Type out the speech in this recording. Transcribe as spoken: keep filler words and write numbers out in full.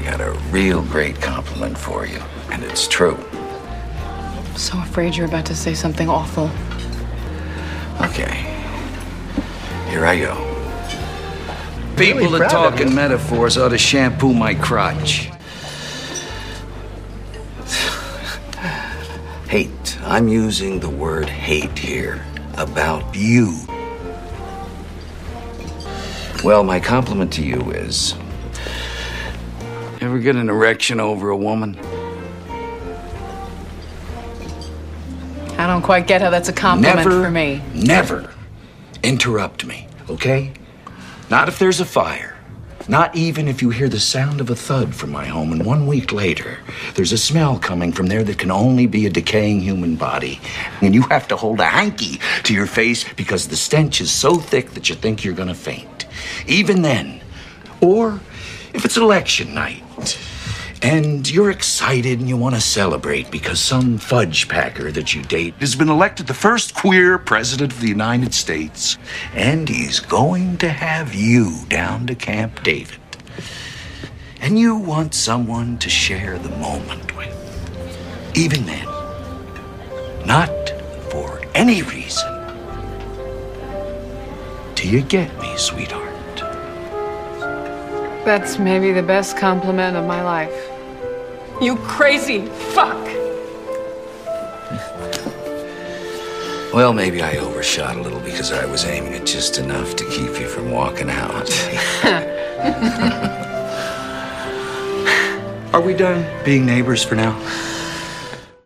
got a real great compliment for you, and it's true. I'm so afraid you're about to say something awful. Okay. Here I go. People that talk in metaphors ought to shampoo my crotch. Hate. I'm using the word hate here about you. Well, my compliment to you is, ever get an erection over a woman? I don't quite get how that's a compliment never, for me. Never interrupt me, okay? Not if there's a fire. Not even if you hear the sound of a thud from my home, and one week later, there's a smell coming from there that can only be a decaying human body. And you have to hold a hanky to your face because the stench is so thick that you think you're gonna faint. Even then. Or if it's election night, and you're excited and you want to celebrate because some fudge packer that you date has been elected the first queer president of the United States. And he's going to have you down to Camp David. And you want someone to share the moment with. Even then. Not for any reason. Do you get me, sweetheart? That's maybe the best compliment of my life. You crazy fuck! Well, maybe I overshot a little because I was aiming at just enough to keep you from walking out. Are we done being neighbors for now?